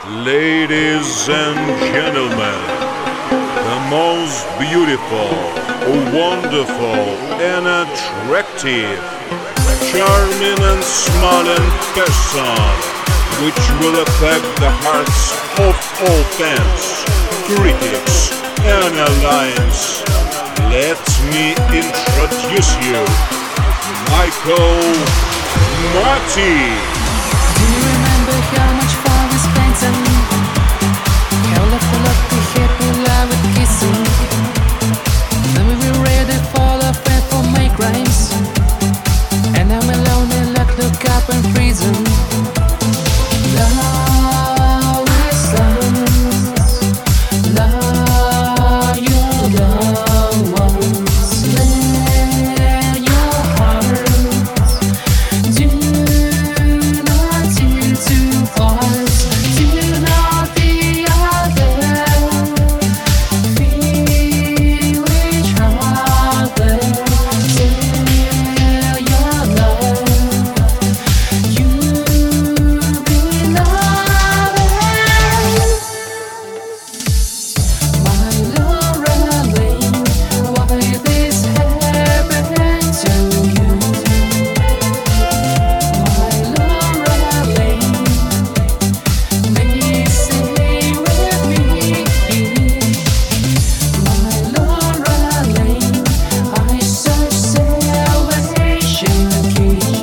Ladies and gentlemen, the most beautiful, wonderful, and attractive, charming and smiling person, which will affect the hearts of all fans, critics, and alliance. Let me introduce you, Michael Marty. Do you remember how much fun we spent and how laughter like we had we love with kissing? Then we were ready for the faith for my crimes, and I'm alone and look up in prison. Love is lost, love you don't want. Let your heart do not seem too fast. Do not the other. Feel each other. Tell your love you belong. My Lorelei, why this happened to you? My Lorelei, please stay with me. My Lorelei, I search salvation key.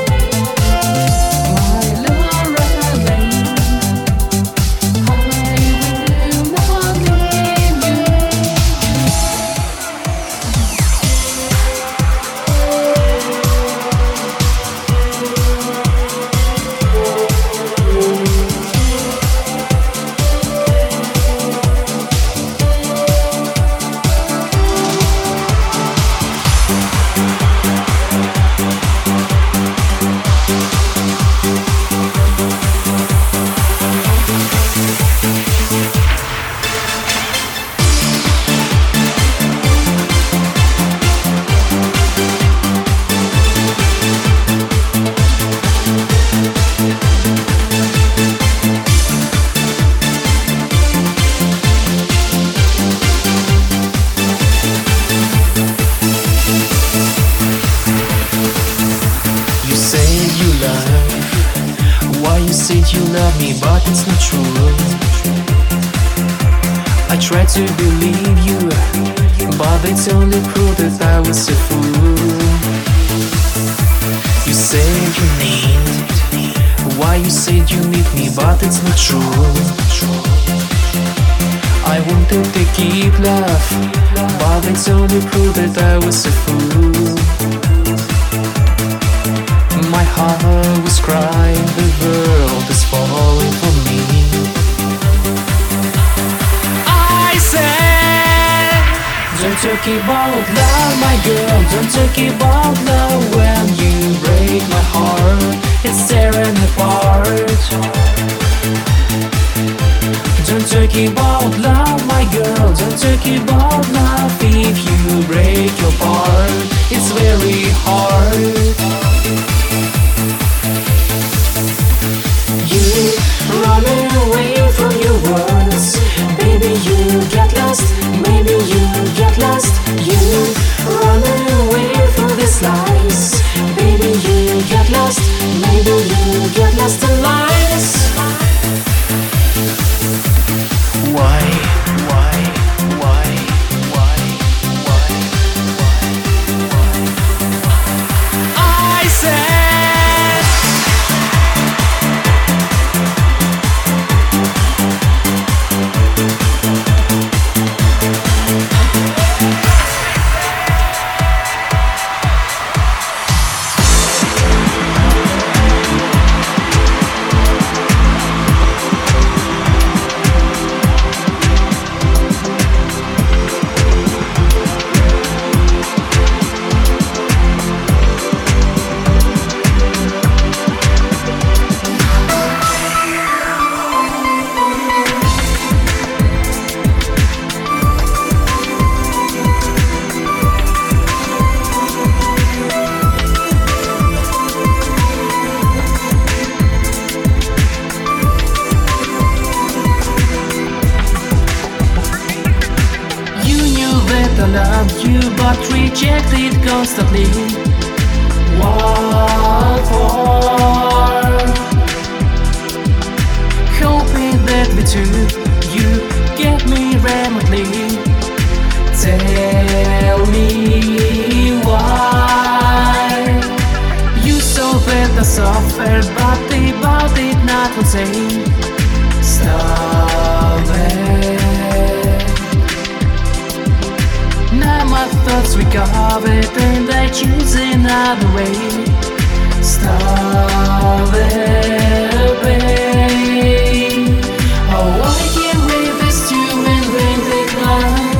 My Lorelei, I will not leave you. You say you love, why you said you love me, but it's not true. I tried to believe you, but it's only proof that I was a fool. You say you need, why you said you need me, but it's not true. I wanted to keep love, but it's only proof that I was a fool. My heart was crying, the world is falling for me. I said, don't talk about love, my girl. Don't talk about love when you break my heart. It's tearing apart. Don't talk about love, my girl. Don't talk about love if you break your heart. It's very hard. You running away from your words. Baby, you get lost. Maybe you get lost. You running away from these lies. Baby, you get lost. Maybe you get lost in lies. Why? you but reject it constantly. What for? Hoping that with you get me remotely. Tell me why you so bad I suffer, but the body not the same. Stop it. Now my thoughts recovered and I choose another way. Stop it, babe. Oh, I can't resist you and when they climb.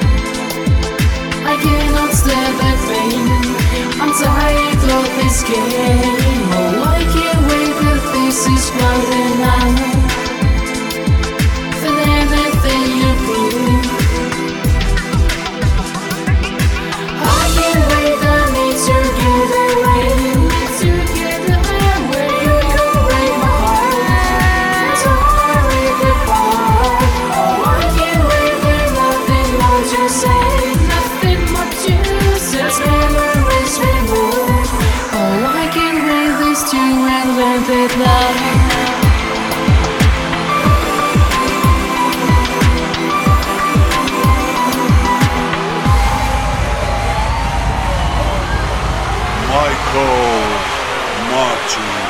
I cannot stand that pain. I'm tired of this game. Oh, I can't wait that this is what and I'm for everything you bring. I can't wait, I need to get away. To get away where you can break my heart. So I rip it apart. Oh, I can't wait, there's nothing more to say. Nothing more to say. Memories removed. Oh, I can't wait this to invented love. Michael Martin.